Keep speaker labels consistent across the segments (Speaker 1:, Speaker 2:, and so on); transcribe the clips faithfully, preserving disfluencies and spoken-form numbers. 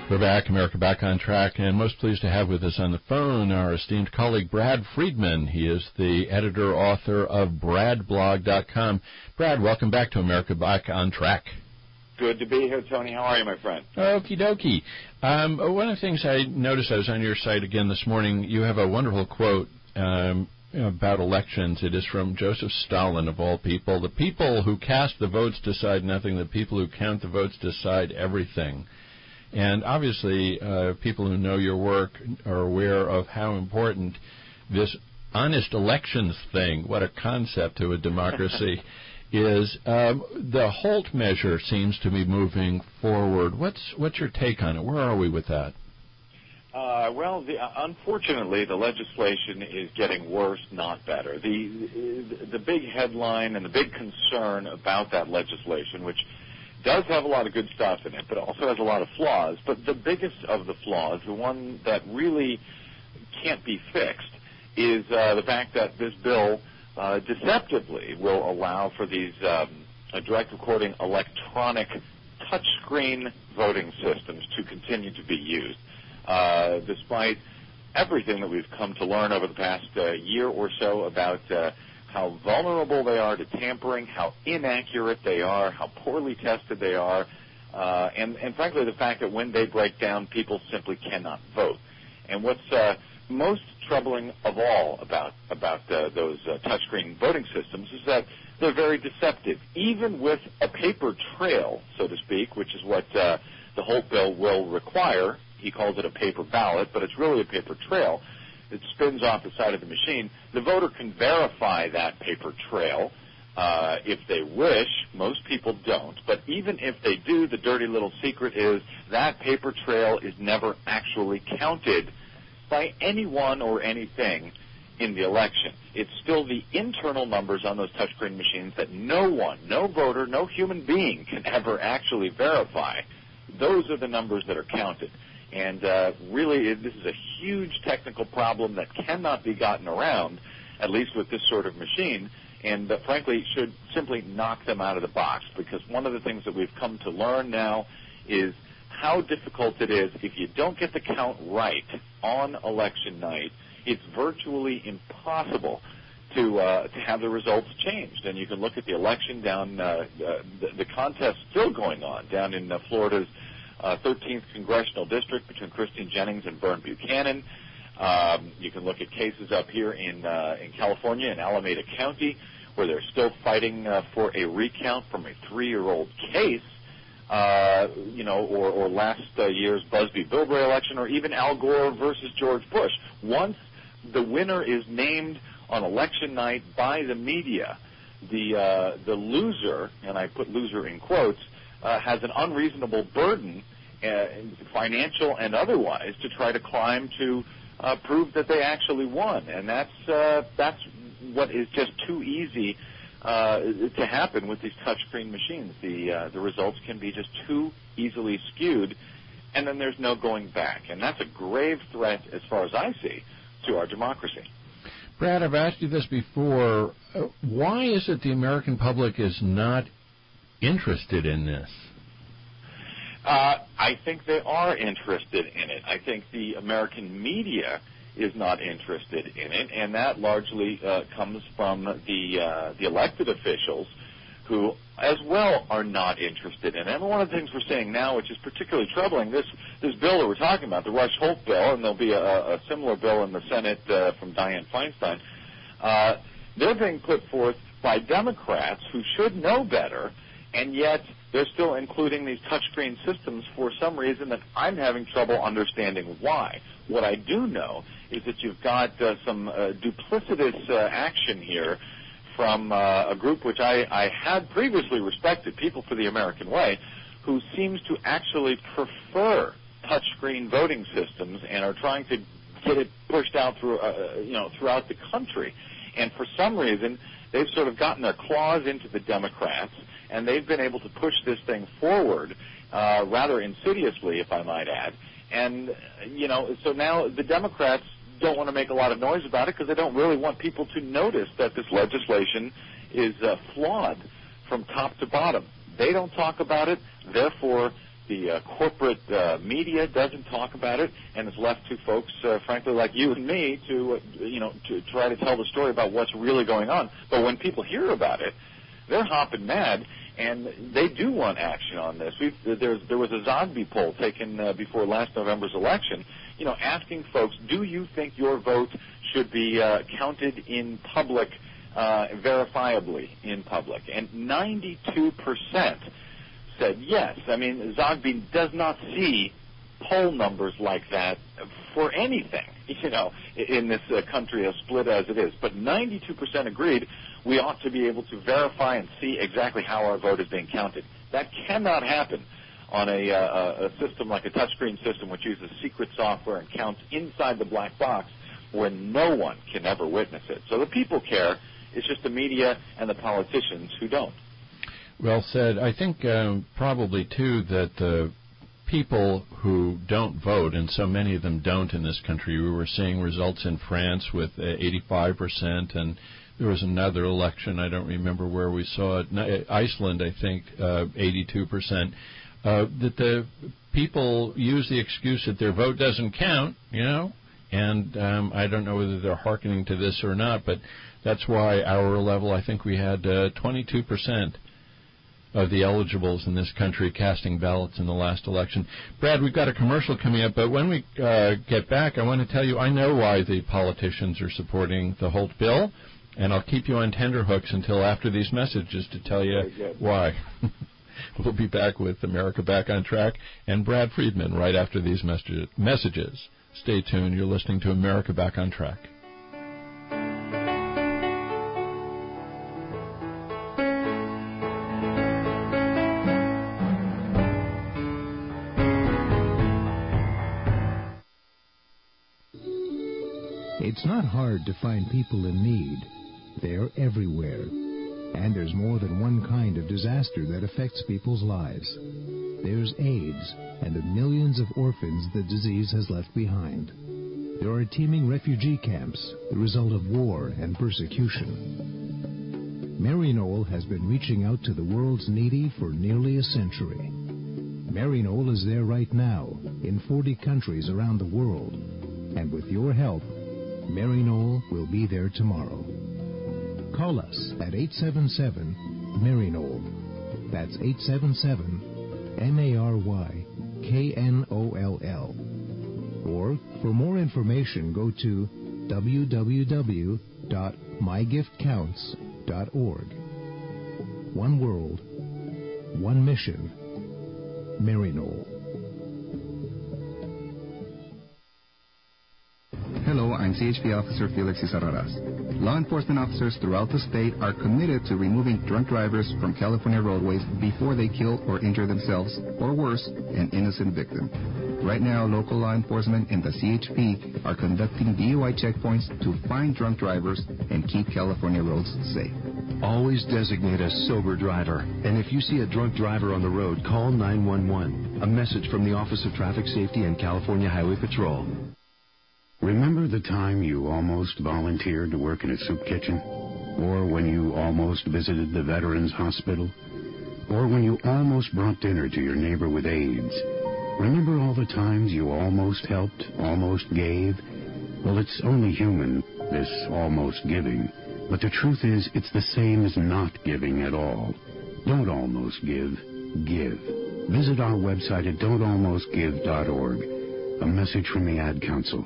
Speaker 1: We're back, America Back on Track, and most pleased to have with us on the phone our esteemed colleague Brad Friedman. He is the editor-author of brad blog dot com. Brad, welcome back to America Back on Track.
Speaker 2: Good to be here, Tony. How are you, my friend?
Speaker 1: Okie dokie. Um, one of the things I noticed, I was on your site again this morning, you have a wonderful quote um, about elections. It is from Joseph Stalin, of all people. The people who cast the votes decide nothing. The people who count the votes decide everything. And obviously, uh, people who know your work are aware of how important this honest elections thing, what a concept to a democracy, is. Um, the Holt measure seems to be moving forward. What's what's your take on it? Where are we with that?
Speaker 2: Uh, well, the, uh, unfortunately, the legislation is getting worse, not better. The, the the big headline and the big concern about that legislation, which does have a lot of good stuff in it, but also has a lot of flaws. But the biggest of the flaws, the one that really can't be fixed, is uh, the fact that this bill uh, deceptively will allow for these um, uh, direct recording electronic touchscreen voting systems to continue to be used, uh, despite everything that we've come to learn over the past uh, year or so about uh, how vulnerable they are to tampering, how inaccurate they are, how poorly tested they are, uh, and, and frankly the fact that when they break down, people simply cannot vote. And what's uh, most troubling of all about, about uh, those uh, touchscreen voting systems is that they're very deceptive. Even with a paper trail, so to speak, which is what uh, the Holt bill will require, he calls it a paper ballot, but it's really a paper trail. It spins off the side of the machine. The voter can verify that paper trail uh, if they wish. Most people don't. But even if they do, the dirty little secret is that paper trail is never actually counted by anyone or anything in the election. It's still the internal numbers on those touchscreen machines that no one, no voter, no human being can ever actually verify. Those are the numbers that are counted. And uh, really, this is a huge technical problem that cannot be gotten around, at least with this sort of machine, and uh, frankly should simply knock them out of the box, because one of the things that we've come to learn now is how difficult it is. If you don't get the count right on election night, it's virtually impossible to uh, to have the results changed. And you can look at the election down, uh, uh, the, the contest still going on down in uh, Florida's Uh, thirteenth Congressional District between Christine Jennings and Vern Buchanan. Um, you can look at cases up here in uh, in California, in Alameda County, where they're still fighting uh, for a recount from a three-year-old case, uh, you know, or, or last uh, year's Busby-Bilbray election, or even Al Gore versus George Bush. Once the winner is named on election night by the media, the uh, the loser, and I put loser in quotes, Uh, has an unreasonable burden, uh, financial and otherwise, to try to climb to uh, prove that they actually won. And that's uh, that's what is just too easy uh, to happen with these touchscreen machines. The uh, the results can be just too easily skewed, and then there's no going back. And that's a grave threat, as far as I see, to our democracy.
Speaker 1: Brad, I've asked you this before. Uh, why is it the American public is not interested in this?
Speaker 2: Uh, I think they are interested in it. I think the American media is not interested in it, and that largely uh, comes from the uh, the elected officials, who as well are not interested in it. And one of the things we're seeing now, which is particularly troubling, this this bill that we're talking about, the Rush-Holt bill, and there'll be a, a similar bill in the Senate uh, from Dianne Feinstein, uh, they're being put forth by Democrats who should know better, and yet they're still including these touchscreen systems for some reason that I'm having trouble understanding why. What I do know is that you've got uh, some uh, duplicitous uh, action here from uh, a group which I, I had previously respected, People for the American Way, who seems to actually prefer touchscreen voting systems and are trying to get it pushed out through, uh, you know, throughout the country. And for some reason, they've sort of gotten their claws into the Democrats, and they've been able to push this thing forward uh, rather insidiously, if I might add. And, you know, so now the Democrats don't want to make a lot of noise about it because they don't really want people to notice that this legislation is uh, flawed from top to bottom. They don't talk about it, therefore the uh, corporate uh, media doesn't talk about it, and it's left to folks, uh, frankly, like you and me, to uh, you know to try to tell the story about what's really going on. But when people hear about it, they're hopping mad, and they do want action on this. We've, there's, there was a Zogby poll taken uh, before last November's election, you know, asking folks, do you think your vote should be uh, counted in public, uh, verifiably in public? And ninety-two percent said yes. I mean, Zogby does not see poll numbers like that for anything, you know, in this uh, country as split as it is. But ninety-two percent agreed we ought to be able to verify and see exactly how our vote is being counted. That cannot happen on a, uh, a system like a touchscreen system which uses secret software and counts inside the black box where no one can ever witness it. So the people care. It's just the media and the politicians who don't.
Speaker 1: Well said. I think um, probably, too, that the people who don't vote, and so many of them don't in this country, we were seeing results in France with uh, eighty-five percent, and there was another election, I don't remember where we saw it, Iceland, I think, uh, eighty-two percent, uh, that the people use the excuse that their vote doesn't count, you know, and um, I don't know whether they're hearkening to this or not, but that's why our level, I think we had uh, twenty-two percent of the eligibles in this country casting ballots in the last election. Brad, we've got a commercial coming up, but when we uh, get back, I want to tell you I know why the politicians are supporting the Holt bill, and I'll keep you on tenterhooks until after these messages to tell you why. We'll be back with America Back on Track and Brad Friedman right after these mes- messages. Stay tuned. You're listening to America Back on Track.
Speaker 3: It's not hard to find people in need. They're everywhere. And there's more than one kind of disaster that affects people's lives. There's AIDS and the millions of orphans the disease has left behind. There are teeming refugee camps, the result of war and persecution. Maryknoll has been reaching out to the world's needy for nearly a century. Maryknoll is there right now, in forty countries around the world. And with your help, Maryknoll will be there tomorrow. Call us at eight seven seven, Maryknoll. That's eight seven seven, M A R Y K N O L L. Or, for more information, go to w w w dot my gift counts dot org. One world, one mission, Maryknoll.
Speaker 4: Hello, I'm C H P Officer Felix Isarraras. Law enforcement officers throughout the state are committed to removing drunk drivers from California roadways before they kill or injure themselves, or worse, an innocent victim. Right now, local law enforcement and the C H P are conducting D U I checkpoints to find drunk drivers and keep California roads safe.
Speaker 5: Always designate a sober driver. And if you see a drunk driver on the road, call nine one one. A message from the Office of Traffic Safety and California Highway Patrol.
Speaker 6: Remember the time you almost volunteered to work in a soup kitchen? Or when you almost visited the Veterans Hospital? Or when you almost brought dinner to your neighbor with AIDS? Remember all the times you almost helped, almost gave? Well, it's only human, this almost giving. But the truth is, it's the same as not giving at all. Don't almost give. Give. Visit our website at don't almost give dot org. A message from the Ad Council.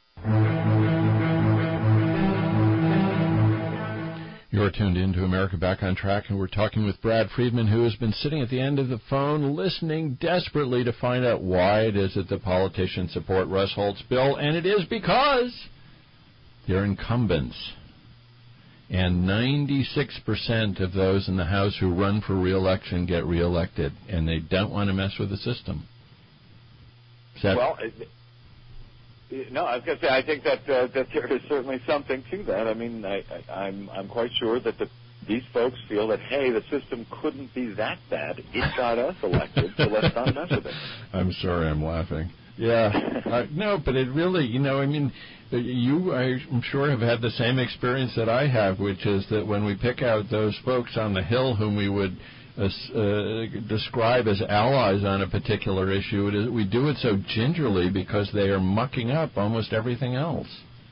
Speaker 1: You're tuned in to America Back on Track, and we're talking with Brad Friedman, who has been sitting at the end of the phone listening desperately to find out why it is that the politicians support Russ Holt's bill, and it is because they're incumbents. And ninety-six percent of those in the House who run for re-election get re-elected, and they don't want to mess with the system. That
Speaker 2: well, no, I was going to say, I think that uh, that there is certainly something to that. I mean, I, I, I'm I'm quite sure that the, these folks feel that, hey, the system couldn't be that bad. It got us elected, so let's not mess with it.
Speaker 1: I'm sorry, I'm laughing. Yeah, uh, no, but it really, you know, I mean, you, I'm sure, have had the same experience that I have, which is that when we pick out those folks on the Hill whom we would uh, describe as allies on a particular issue. It is, we do it so gingerly because they are mucking up almost everything else.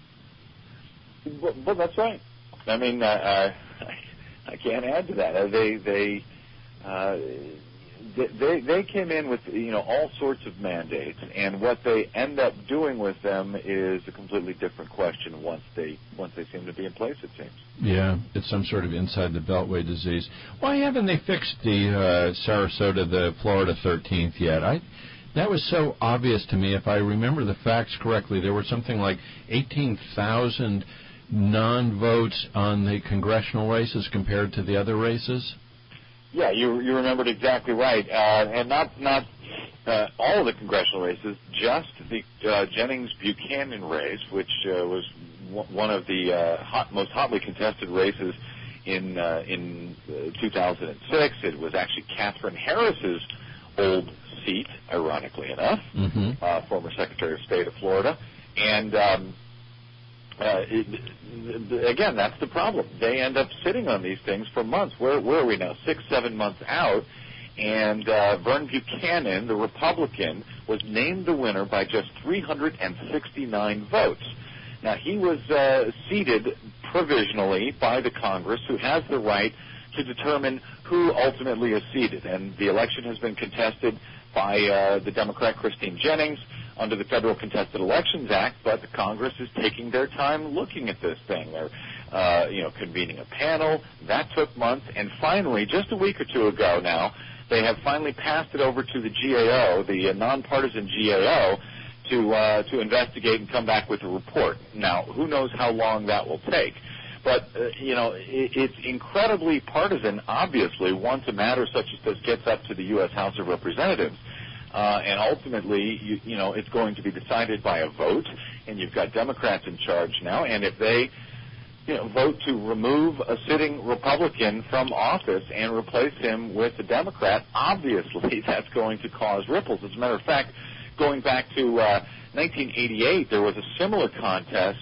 Speaker 2: Well, well that's right. I mean, uh, I, I can't add to that. Uh, they they, uh, they they came in with you know all sorts of mandates, and what they end up doing with them is a completely different question once they once they seem to be in place. It seems.
Speaker 1: Yeah, it's some sort of inside the Beltway disease. Why haven't they fixed the uh, Sarasota, the Florida thirteenth yet? I. That was so obvious to me. If I remember the facts correctly, there were something like eighteen thousand non-votes on the congressional races compared to the other races.
Speaker 2: Yeah, you you remembered exactly right, uh, and not not uh, all of the congressional races, just the uh, Jennings-Buchanan race, which uh, was w- one of the uh, hot, most hotly contested races in uh, in uh, two thousand six. It was actually Katherine Harris's old seat, ironically enough, mm-hmm. uh, former Secretary of State of Florida, and. Um, Uh, it, again, that's the problem. They end up sitting on these things for months. Where, where are we now? Six, seven months out. And uh, Vern Buchanan, the Republican, was named the winner by just three hundred sixty-nine votes. Now, he was uh, seated provisionally by the Congress, who has the right to determine who ultimately is seated. And the election has been contested by uh, the Democrat Christine Jennings under the Federal Contested Elections Act, but the Congress is taking their time looking at this thing. They're, uh, you know, convening a panel. That took months. And finally, just a week or two ago now, they have finally passed it over to the G A O, the uh, nonpartisan G A O, to uh, to investigate and come back with a report. Now, who knows how long that will take. But, uh, you know, it, it's incredibly partisan, obviously, once a matter such as this gets up to the U S House of Representatives. Uh, and ultimately, you, you know, it's going to be decided by a vote, and you've got Democrats in charge now. And if they, you know, vote to remove a sitting Republican from office and replace him with a Democrat, obviously that's going to cause ripples. As a matter of fact, going back to uh, nineteen eighty-eight, there was a similar contest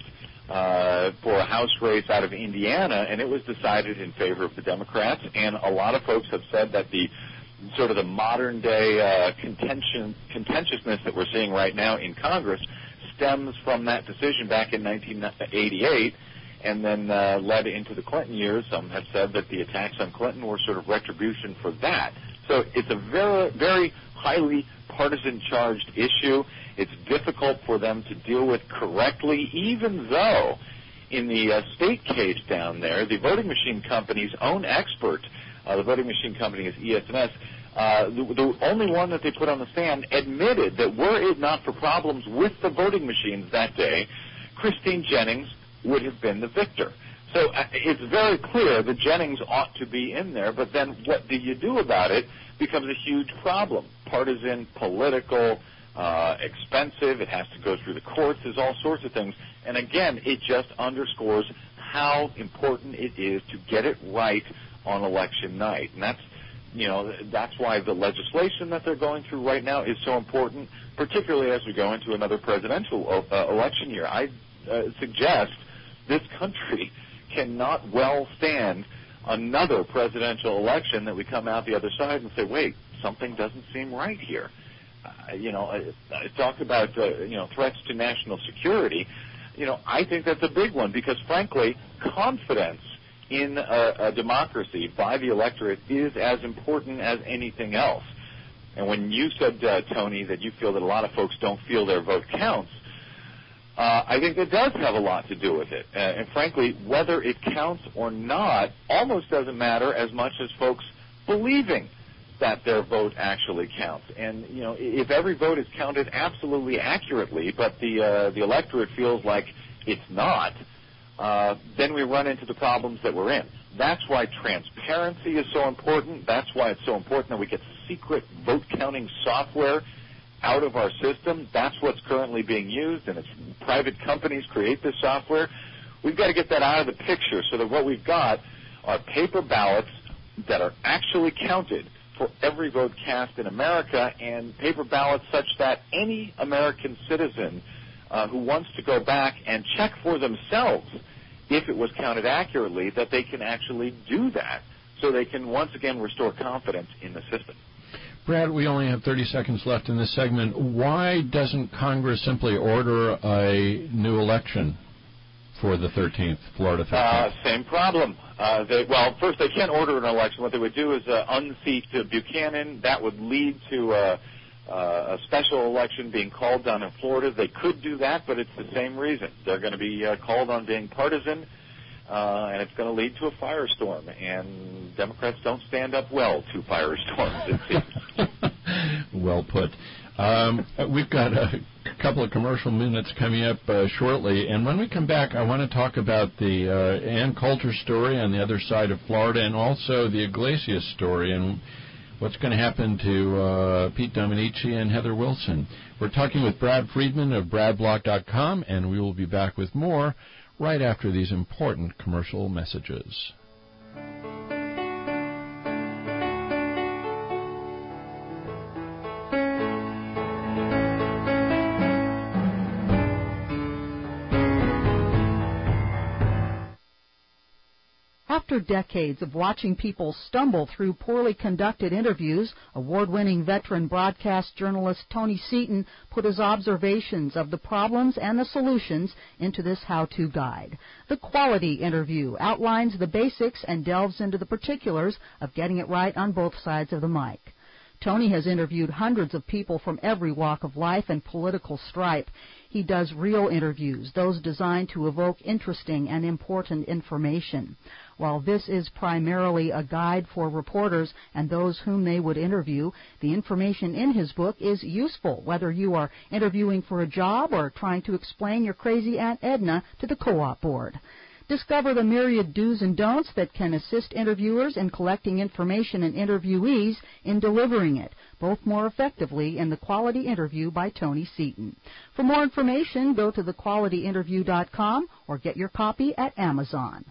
Speaker 2: uh, for a House race out of Indiana, and it was decided in favor of the Democrats. And a lot of folks have said that the sort of the modern day uh, contention, contentiousness that we're seeing right now in Congress stems from that decision back in nineteen eighty-eight and then uh, led into the Clinton years. Some have said that the attacks on Clinton were sort of retribution for that. So it's a very, very highly partisan charged issue. It's difficult for them to deal with correctly, even though in the uh, state cage down there, the voting machine company's own expert, Uh, the voting machine company is E S M S. Uh, the, the only one that they put on the stand admitted that were it not for problems with the voting machines that day, Christine Jennings would have been the victor. So uh, it's very clear that Jennings ought to be in there, but then what do you do about it becomes a huge problem. Partisan, political, uh, expensive, it has to go through the courts, there's all sorts of things. And again, it just underscores how important it is to get it right on election night. And that's, you know, that's why the legislation that they're going through right now is so important, particularly as we go into another presidential uh, election year. I uh, suggest this country cannot well stand another presidential election that we come out the other side and say, wait, something doesn't seem right here. Uh, you know, I, I talk about, uh, you know, threats to national security. You know, I think that's a big one because, frankly, confidence in a, a democracy by the electorate is as important as anything else. And when you said, uh, Tony, that you feel that a lot of folks don't feel their vote counts, uh, I think that does have a lot to do with it. Uh, and frankly, whether it counts or not almost doesn't matter as much as folks believing that their vote actually counts. And, you know, if every vote is counted absolutely accurately, but the, uh, the electorate feels like it's not, Uh, then we run into the problems that we're in. That's why transparency is so important. That's why it's so important that we get secret vote-counting software out of our system. That's what's currently being used, and it's private companies create this software. We've got to get that out of the picture so that what we've got are paper ballots that are actually counted for every vote cast in America, and paper ballots such that any American citizen Uh, who wants to go back and check for themselves if it was counted accurately, that they can actually do that so they can once again restore confidence in the system.
Speaker 1: Brad, we only have thirty seconds left in this segment. Why doesn't Congress simply order a new election for the thirteenth, Florida thirteenth?
Speaker 2: Uh, same problem. Uh, they, well, first, they can't order an election. What they would do is uh, unseat uh, Buchanan. That would lead to uh, uh, a special election being called down in Florida. They could do that, but it's the same reason. They're going to be uh, called on being partisan, uh, and it's going to lead to a firestorm. And Democrats don't stand up well to firestorms, it seems.
Speaker 1: Well put. Um, we've got a couple of commercial minutes coming up uh, shortly, and when we come back, I want to talk about the uh, Ann Coulter story on the other side of Florida, and also the Iglesias story, and what's going to happen to uh, Pete Dominici and Heather Wilson. We're talking with Brad Friedman of brad block dot com, and we will be back with more right after these important commercial messages.
Speaker 7: After decades of watching people stumble through poorly conducted interviews, award-winning veteran broadcast journalist Tony Seaton put his observations of the problems and the solutions into this how-to guide. The Quality Interview outlines the basics and delves into the particulars of getting it right on both sides of the mic. Tony has interviewed hundreds of people from every walk of life and political stripe. He does real interviews, those designed to evoke interesting and important information. While this is primarily a guide for reporters and those whom they would interview, the information in his book is useful, whether you are interviewing for a job or trying to explain your crazy Aunt Edna to the co-op board. Discover the myriad do's and don'ts that can assist interviewers in collecting information and interviewees in delivering it, both more effectively in The Quality Interview by Tony Seaton. For more information, go to the quality interview dot com or get your copy at Amazon.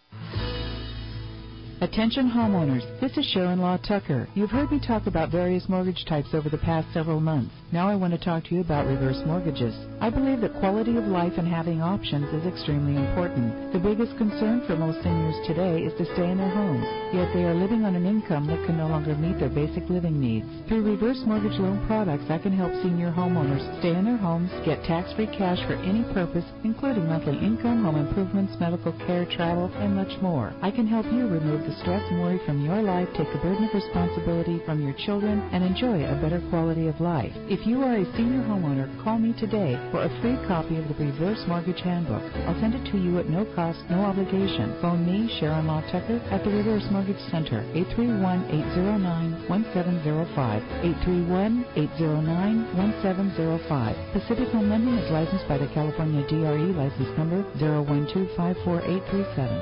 Speaker 8: Attention homeowners, this is Sharon Law Tucker. You've heard me talk about various mortgage types over the past several months. Now I want to talk to you about reverse mortgages. I believe that quality of life and having options is extremely important. The biggest concern for most seniors today is to stay in their homes, yet they are living on an income that can no longer meet their basic living needs. Through reverse mortgage loan products, I can help senior homeowners stay in their homes, get tax-free cash for any purpose, including monthly income, home improvements, medical care, travel, and much more. I can help you remove the stress and worry from your life, take the burden of responsibility from your children, and enjoy a better quality of life. If you are a senior homeowner, call me today for a free copy of the Reverse Mortgage Handbook. I'll send it to you at no cost, no obligation. Phone me, Sharon Law Tucker, at the Reverse Mortgage Center, eight three one, eight zero nine, one seven zero five, eight three one, eight zero nine, one seven zero five. Pacific Home Lending is licensed by the California D R E license number zero one two five four eight three seven.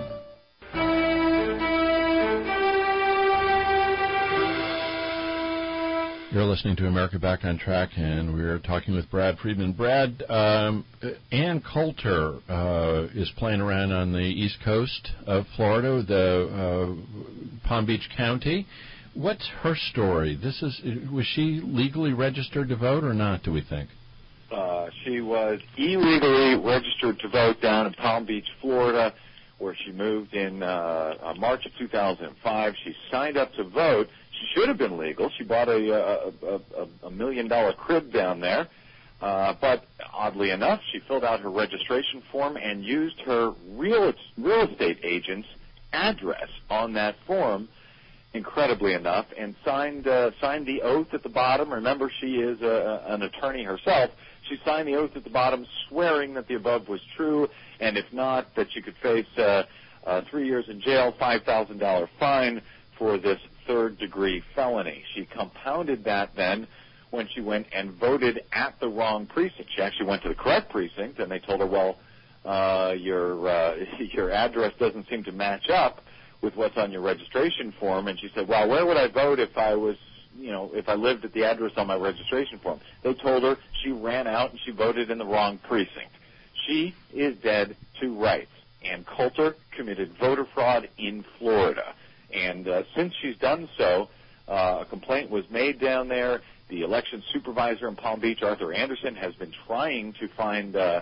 Speaker 1: You're listening to America Back on Track, and we're talking with Brad Friedman. Brad, um, Ann Coulter uh, is playing around on the east coast of Florida, the uh, Palm Beach County. What's her story? This is was she legally registered to vote or not, do we think?
Speaker 2: Uh, she was illegally registered to vote down in Palm Beach, Florida, where she moved in uh, March of two thousand five. She signed up to vote. She should have been legal. She bought a, a, a, a million-dollar crib down there. Uh, but oddly enough, she filled out her registration form and used her real, real estate agent's address on that form, incredibly enough, and signed, uh, signed the oath at the bottom. Remember, she is a, an attorney herself. She signed the oath at the bottom, swearing that the above was true, and if not, that she could face uh, uh, three years in jail, five thousand dollars fine for this third-degree felony. She compounded that then when she went and voted at the wrong precinct. She actually went to the correct precinct, and they told her, well, uh, your uh, your address doesn't seem to match up with what's on your registration form. And she said, well, where would I vote if I was, you know, if I lived at the address on my registration form? They told her she ran out and she voted in the wrong precinct. She is dead to rights. Ann Coulter committed voter fraud in Florida. And uh, since she's done so, uh, a complaint was made down there. The election supervisor in Palm Beach, Arthur Anderson, has been trying to find uh,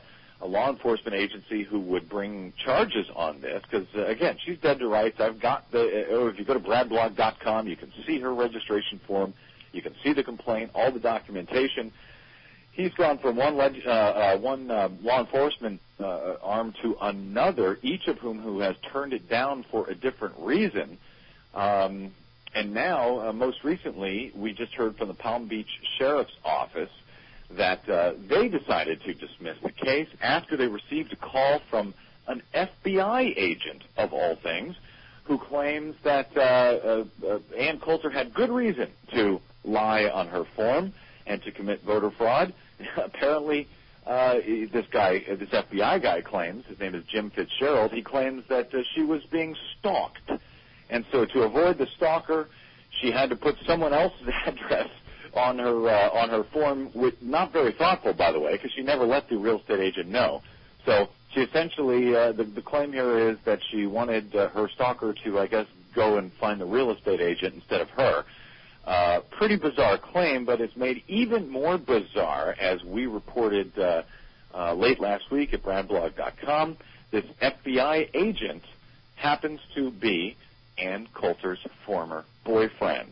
Speaker 2: a law enforcement agency who would bring charges on this, because, uh, again, she's dead to rights. I've got the, uh, if you go to brad blog dot com, you can see her registration form, you can see the complaint, all the documentation. He's gone from one, leg, uh, uh, one uh, law enforcement uh, arm to another, each of whom who has turned it down for a different reason. Um, and now, uh, most recently, we just heard from the Palm Beach Sheriff's Office that uh, they decided to dismiss the case after they received a call from an F B I agent, of all things, who claims that uh, uh, uh, Ann Coulter had good reason to lie on her form and to commit voter fraud. Apparently, uh, this guy, this F B I guy claims, his name is Jim Fitzgerald, he claims that uh, she was being stalked. And so to avoid the stalker, she had to put someone else's address on her uh, on her form, with, not very thoughtful, by the way, because she never let the real estate agent know. So she essentially, uh, the, the claim here is that she wanted uh, her stalker to, I guess, go and find the real estate agent instead of her. Uh, pretty bizarre claim, but it's made even more bizarre, as we reported uh, uh, late last week at brad blog dot com. This F B I agent happens to be Ann Coulter's former boyfriend.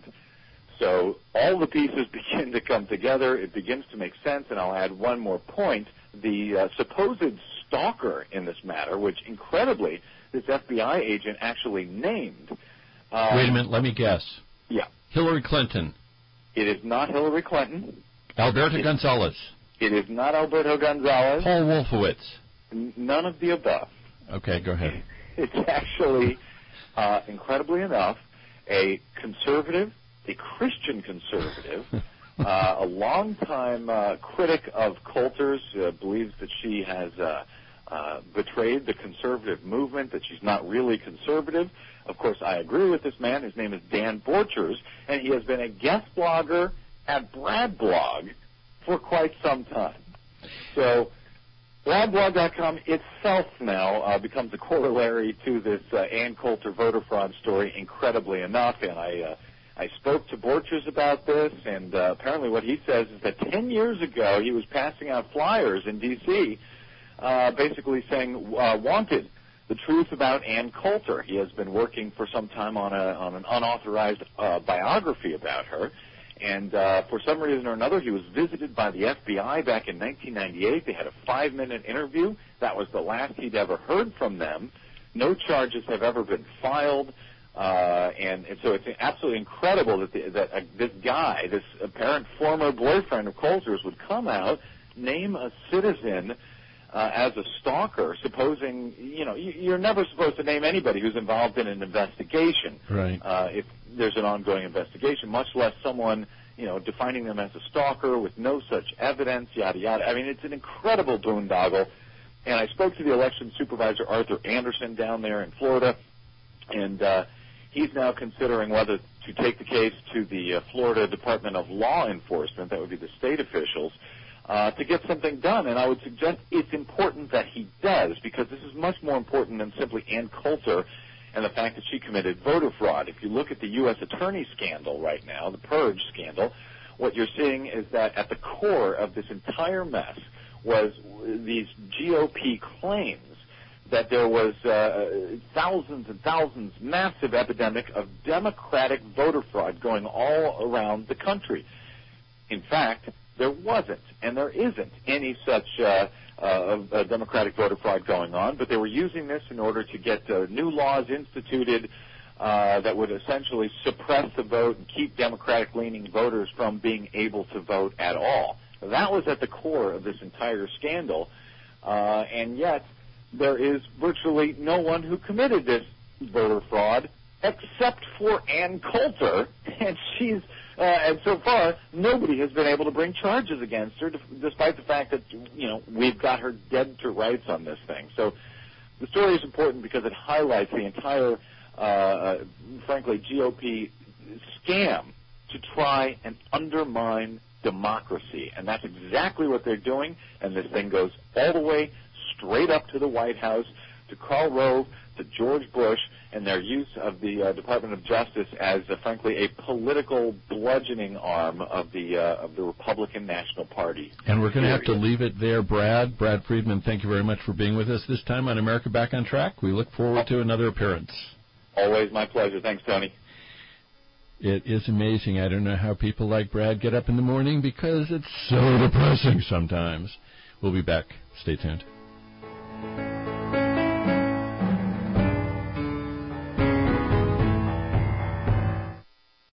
Speaker 2: So all the pieces begin to come together. It begins to make sense, and I'll add one more point. The uh, supposed stalker in this matter, which incredibly this F B I agent actually named. Um,
Speaker 1: Wait a minute, let me guess.
Speaker 2: Yeah.
Speaker 1: Hillary Clinton.
Speaker 2: It is not Hillary Clinton.
Speaker 1: Alberto it, Gonzalez.
Speaker 2: It is not Alberto Gonzalez.
Speaker 1: Paul Wolfowitz.
Speaker 2: N- none of the above.
Speaker 1: Okay, go ahead.
Speaker 2: It's actually, uh, incredibly enough, a conservative, a Christian conservative, uh, a longtime uh, critic of Coulter's, uh, believes that she has uh, uh, betrayed the conservative movement, that she's not really conservative. Of course, I agree with this man. His name is Dan Borchers, and he has been a guest blogger at Brad Blog for quite some time. So brad blog dot com itself now uh, becomes a corollary to this uh, Ann Coulter voter fraud story, incredibly enough, and I uh, I spoke to Borchers about this, and uh, apparently what he says is that ten years ago he was passing out flyers in D C uh, basically saying, uh, wanted the truth about Ann Coulter. He has been working for some time on, a, on an unauthorized uh, biography about her, and uh, for some reason or another he was visited by the F B I back in nineteen ninety-eight. They had a five-minute interview. That was the last he'd ever heard from them. No charges have ever been filed. Uh, and, and so it's absolutely incredible that, the, that uh, this guy, this apparent former boyfriend of Coulter's, would come out, name a citizen uh, as a stalker, supposing, you know, you, you're never supposed to name anybody who's involved in an investigation.
Speaker 1: Right.
Speaker 2: Uh, if there's an ongoing investigation, much less someone, you know, defining them as a stalker with no such evidence, yada, yada. I mean, it's an incredible boondoggle. And I spoke to the election supervisor, Arthur Anderson, down there in Florida, and uh, he's now considering whether to take the case to the uh, Florida Department of Law Enforcement, that would be the state officials, uh, to get something done. And I would suggest it's important that he does, because this is much more important than simply Ann Coulter and the fact that she committed voter fraud. If you look at the U S attorney scandal right now, the Purge scandal, what you're seeing is that at the core of this entire mess was these G O P claims that there was uh, thousands and thousands, massive epidemic of Democratic voter fraud going all around the country. In fact, there wasn't, and there isn't any such uh, uh, uh, Democratic voter fraud going on, but they were using this in order to get uh, new laws instituted uh, that would essentially suppress the vote and keep Democratic-leaning voters from being able to vote at all. That was at the core of this entire scandal, uh, and yet there is virtually no one who committed this voter fraud except for Ann Coulter, and she's uh, and so far nobody has been able to bring charges against her, despite the fact that, you know, we've got her dead to rights on this thing. So the story is important because it highlights the entire, uh, frankly, G O P scam to try and undermine democracy, and that's exactly what they're doing. And this thing goes all the way straight up to the White House, to Karl Rove, to George Bush, and their use of the uh, Department of Justice as, uh, frankly, a political bludgeoning arm of the uh, of the Republican National Party.
Speaker 1: And we're going to have to leave it there, Brad. Brad Friedman, thank you very much for being with us this time on America Back on Track. We look forward to another appearance.
Speaker 2: Always my pleasure. Thanks, Tony.
Speaker 1: It is amazing. I don't know how people like Brad get up in the morning because it's so depressing sometimes. We'll be back. Stay tuned.